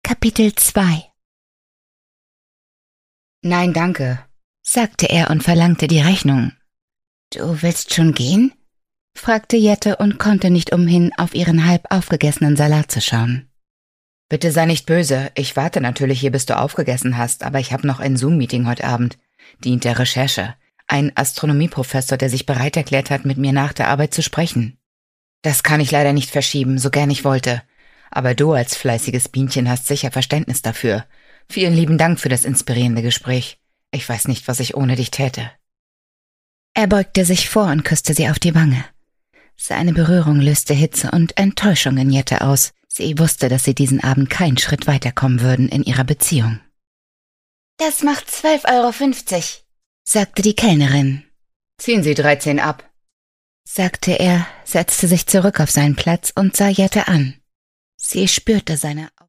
Kapitel 2 »Nein, danke«, sagte er und verlangte die Rechnung. »Du willst schon gehen?« fragte Jette und konnte nicht umhin, auf ihren halb aufgegessenen Salat zu schauen. »Bitte sei nicht böse, ich warte natürlich hier, bis du aufgegessen hast, aber ich habe noch ein Zoom-Meeting heute Abend. Dient der Recherche. Ein Astronomieprofessor, der sich bereit erklärt hat, mit mir nach der Arbeit zu sprechen. Das kann ich leider nicht verschieben, so gern ich wollte. Aber du als fleißiges Bienchen hast sicher Verständnis dafür. Vielen lieben Dank für das inspirierende Gespräch. Ich weiß nicht, was ich ohne dich täte.« Er beugte sich vor und küsste sie auf die Wange. Seine Berührung löste Hitze und Enttäuschung in Jette aus. Sie wusste, dass sie diesen Abend keinen Schritt weiterkommen würden in ihrer Beziehung. »Das macht 12,50 €, sagte die Kellnerin. »Ziehen Sie 13 ab«, sagte er, setzte sich zurück auf seinen Platz und sah Jette an. Sie spürte seine